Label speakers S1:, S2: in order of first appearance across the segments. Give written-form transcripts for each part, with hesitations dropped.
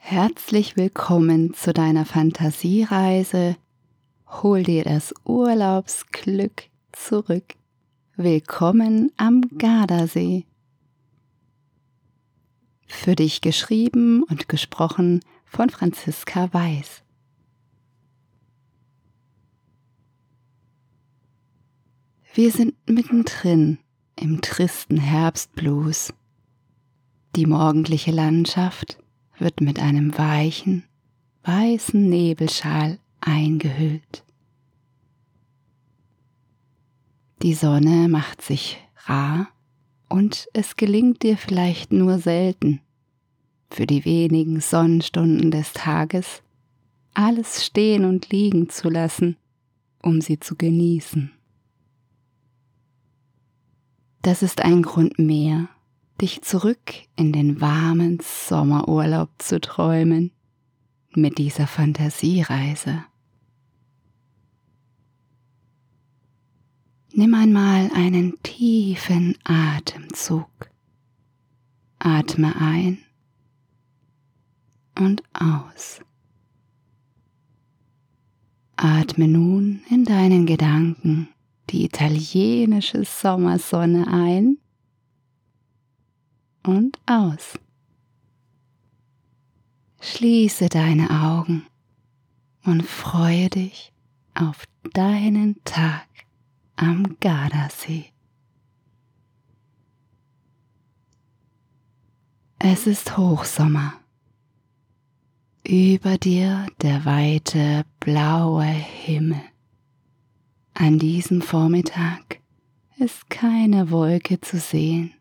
S1: Herzlich willkommen zu deiner Fantasiereise. Hol dir das Urlaubsglück zurück. Willkommen am Gardasee. Für dich geschrieben und gesprochen von Franziska Weiß. Wir sind mittendrin im tristen Herbstblues. Die morgendliche Landschaft wird mit einem weichen, weißen Nebelschal eingehüllt. Die Sonne macht sich rar und es gelingt dir vielleicht nur selten, für die wenigen Sonnenstunden des Tages alles stehen und liegen zu lassen, um sie zu genießen. Das ist ein Grund mehr, dich zurück in den warmen Sommerurlaub zu träumen mit dieser Fantasiereise. Nimm einmal einen tiefen Atemzug. Atme ein und aus. Atme nun in deinen Gedanken die italienische Sommersonne ein und aus. Schließe deine Augen und freue dich auf deinen Tag am Gardasee. Es ist Hochsommer. Über dir der weite blaue Himmel. An diesem Vormittag ist keine Wolke zu sehen.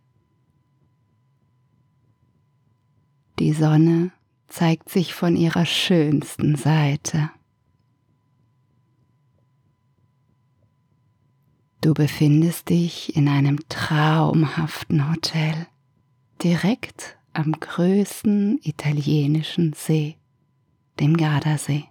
S1: Die Sonne zeigt sich von ihrer schönsten Seite. Du befindest dich in einem traumhaften Hotel, direkt am größten italienischen See, dem Gardasee.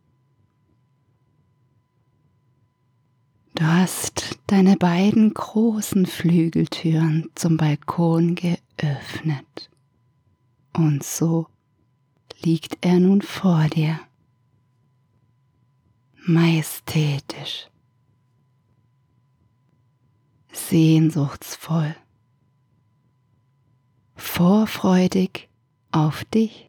S1: Du hast deine beiden großen Flügeltüren zum Balkon geöffnet. Und so liegt er nun vor dir, majestätisch, sehnsuchtsvoll, vorfreudig auf dich.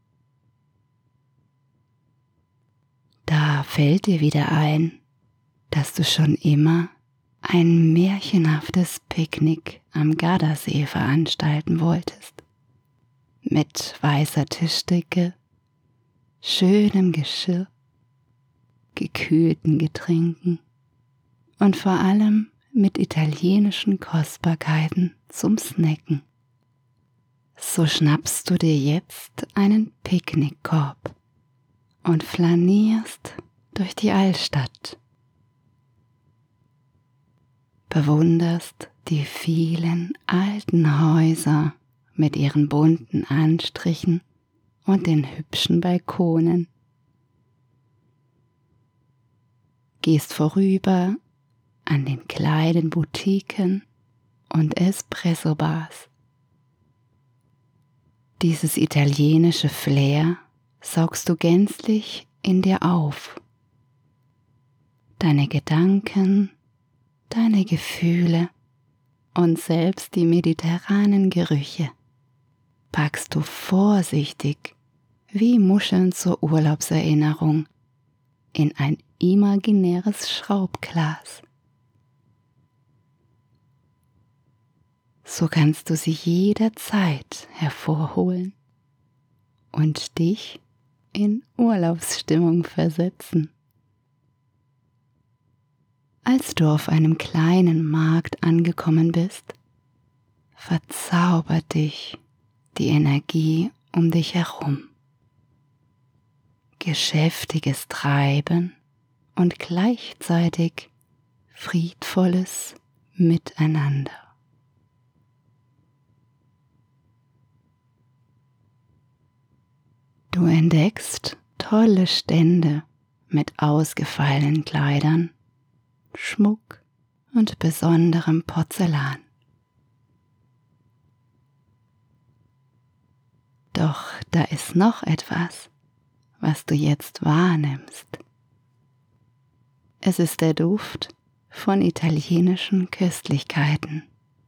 S1: Da fällt dir wieder ein, dass du schon immer ein märchenhaftes Picknick am Gardasee veranstalten wolltest. Mit weißer Tischdecke, schönem Geschirr, gekühlten Getränken und vor allem mit italienischen Kostbarkeiten zum Snacken. So schnappst du dir jetzt einen Picknickkorb und flanierst durch die Altstadt. Bewunderst die vielen alten Häuser mit ihren bunten Anstrichen und den hübschen Balkonen. Gehst vorüber an den kleinen Boutiquen und Espresso-Bars. Dieses italienische Flair saugst du gänzlich in dir auf. Deine Gedanken, deine Gefühle und selbst die mediterranen Gerüche packst du vorsichtig wie Muscheln zur Urlaubserinnerung in ein imaginäres Schraubglas. So kannst du sie jederzeit hervorholen und dich in Urlaubsstimmung versetzen. Als du auf einem kleinen Markt angekommen bist, verzaubert dich die Energie um dich herum. Geschäftiges Treiben und gleichzeitig friedvolles Miteinander. Du entdeckst tolle Stände mit ausgefallenen Kleidern, Schmuck und besonderem Porzellan. Doch da ist noch etwas, was du jetzt wahrnimmst. Es ist der Duft von italienischen Köstlichkeiten.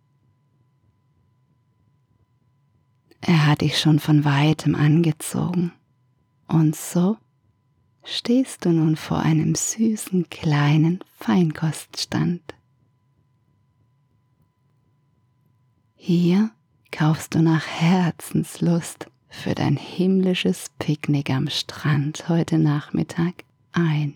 S1: Er hat dich schon von weitem angezogen und so stehst du nun vor einem süßen kleinen Feinkoststand. Hier kaufst du nach Herzenslust für dein himmlisches Picknick am Strand heute Nachmittag ein.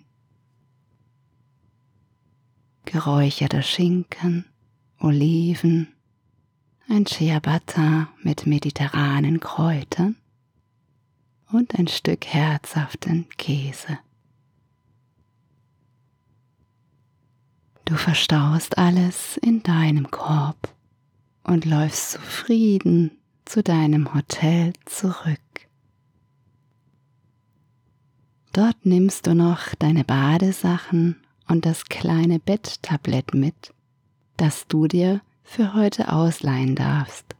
S1: Geräucherter Schinken, Oliven, ein Ciabatta mit mediterranen Kräutern und ein Stück herzhaften Käse. Du verstaust alles in deinem Korb und läufst zufrieden zu deinem Hotel zurück. Dort nimmst du noch deine Badesachen und das kleine Betttablett mit, das du dir für heute ausleihen darfst.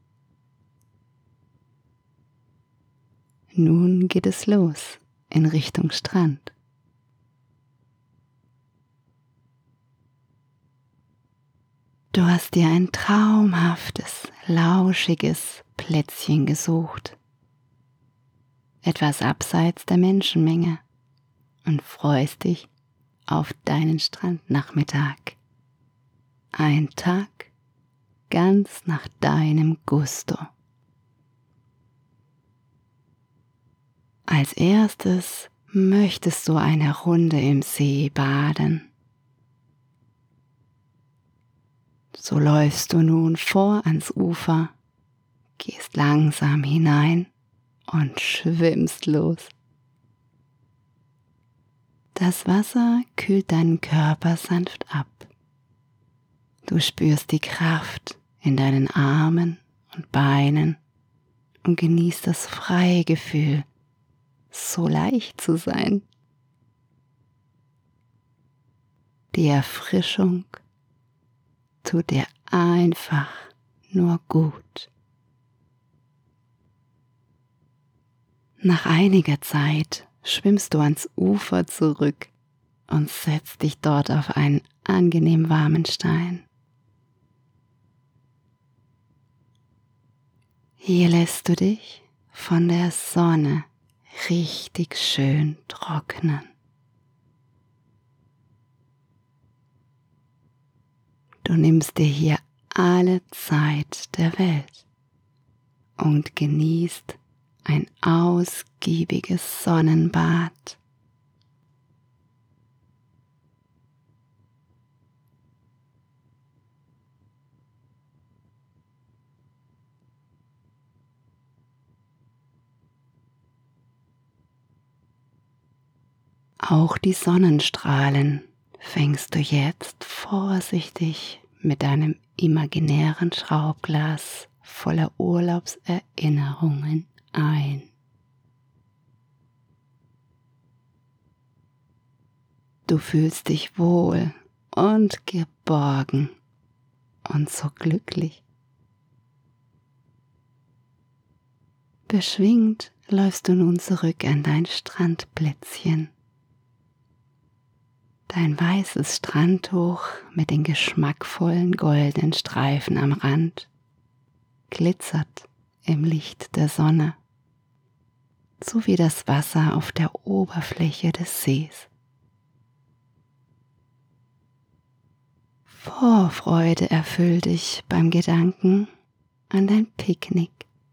S1: Nun geht es los in Richtung Strand. Du hast dir ein traumhaftes, lauschiges Plätzchen gesucht, etwas abseits der Menschenmenge, und freust dich auf deinen Strandnachmittag. Ein Tag ganz nach deinem Gusto. Als erstes möchtest du eine Runde im See baden. So läufst du nun vor ans Ufer, gehst langsam hinein und schwimmst los. Das Wasser kühlt deinen Körper sanft ab. Du spürst die Kraft in deinen Armen und Beinen und genießt das freie Gefühl, so leicht zu sein. Die Erfrischung tut dir einfach nur gut. Nach einiger Zeit schwimmst du ans Ufer zurück und setzt dich dort auf einen angenehm warmen Stein. Hier lässt du dich von der Sonne richtig schön trocknen. Du nimmst dir hier alle Zeit der Welt und genießt ein ausgiebiges Sonnenbad. Auch die Sonnenstrahlen fängst du jetzt vorsichtig mit deinem imaginären Schraubglas voller Urlaubserinnerungen ein. Du fühlst dich wohl und geborgen und so glücklich. Beschwingt läufst du nun zurück an dein Strandplätzchen. Dein weißes Strandtuch mit den geschmackvollen goldenen Streifen am Rand glitzert im Licht der Sonne, so wie das Wasser auf der Oberfläche des Sees. Vorfreude erfüllt dich beim Gedanken an dein Picknick.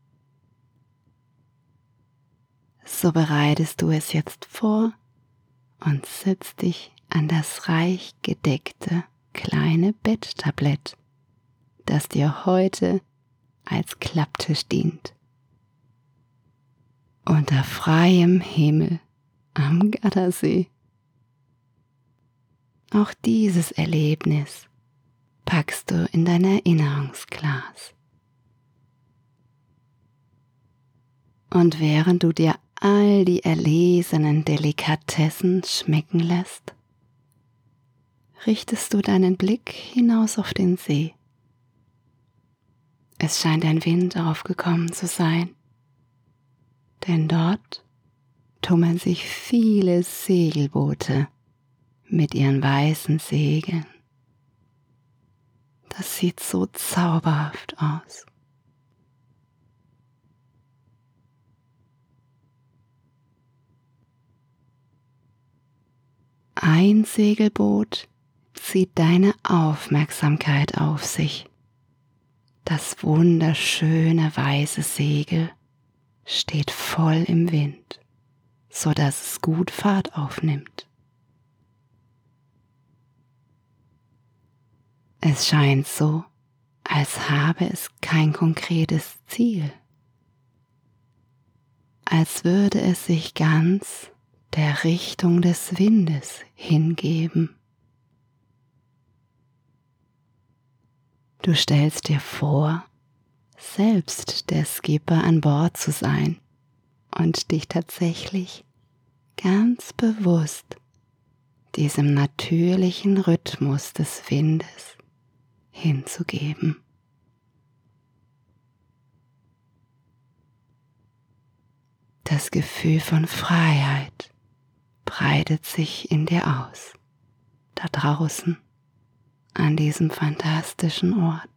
S1: So bereitest du es jetzt vor und setzt dich an das reich gedeckte kleine Betttablett, das dir heute als Klapptisch dient. Unter freiem Himmel am Gardasee. Auch dieses Erlebnis packst du in dein Erinnerungsglas. Und während du dir all die erlesenen Delikatessen schmecken lässt, richtest du deinen Blick hinaus auf den See. Es scheint ein Wind aufgekommen zu sein denn dort tummeln sich viele Segelboote mit ihren weißen Segeln. Das sieht so zauberhaft aus. Ein Segelboot zieht deine Aufmerksamkeit auf sich. Das wunderschöne weiße Segel steht voll im Wind, so dass es gut Fahrt aufnimmt. Es scheint so, als habe es kein konkretes Ziel, als würde es sich ganz der Richtung des Windes hingeben. Du stellst dir vor, selbst der Skipper an Bord zu sein und dich tatsächlich ganz bewusst diesem natürlichen Rhythmus des Windes hinzugeben. Das Gefühl von Freiheit breitet sich in dir aus, da draußen an diesem fantastischen Ort.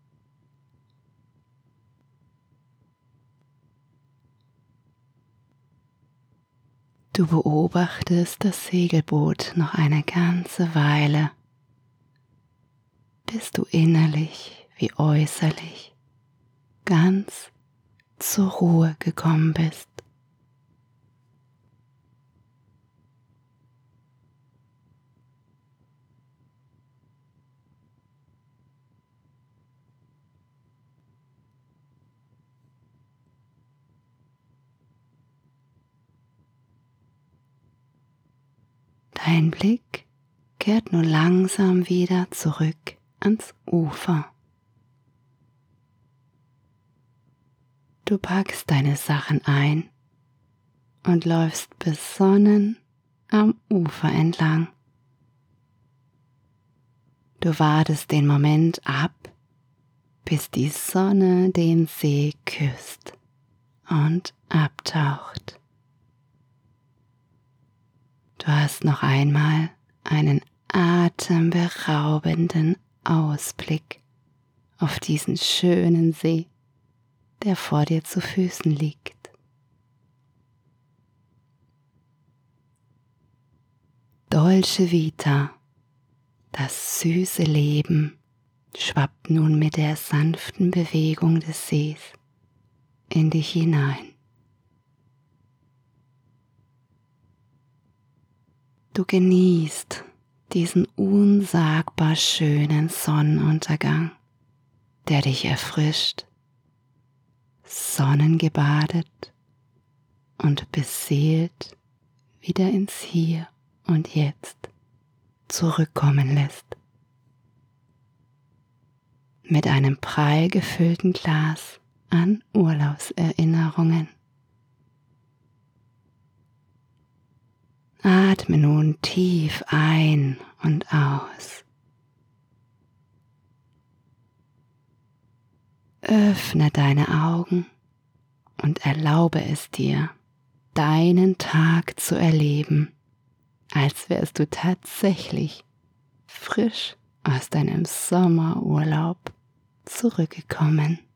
S1: Du beobachtest das Segelboot noch eine ganze Weile, bis du innerlich wie äußerlich ganz zur Ruhe gekommen bist. Dein Blick kehrt nun langsam wieder zurück ans Ufer. Du packst deine Sachen ein und läufst besonnen am Ufer entlang. Du wartest den Moment ab, bis die Sonne den See küsst und abtaucht. Du hast noch einmal einen atemberaubenden Ausblick auf diesen schönen See, der vor dir zu Füßen liegt. Dolce Vita, das süße Leben, schwappt nun mit der sanften Bewegung des Sees in dich hinein. Du genießt diesen unsagbar schönen Sonnenuntergang, der dich erfrischt, sonnengebadet und beseelt wieder ins Hier und Jetzt zurückkommen lässt. Mit einem prall gefüllten Glas an Urlaubserinnerungen. Atme nun tief ein und aus. Öffne deine Augen und erlaube es dir, deinen Tag zu erleben, als wärst du tatsächlich frisch aus deinem Sommerurlaub zurückgekommen.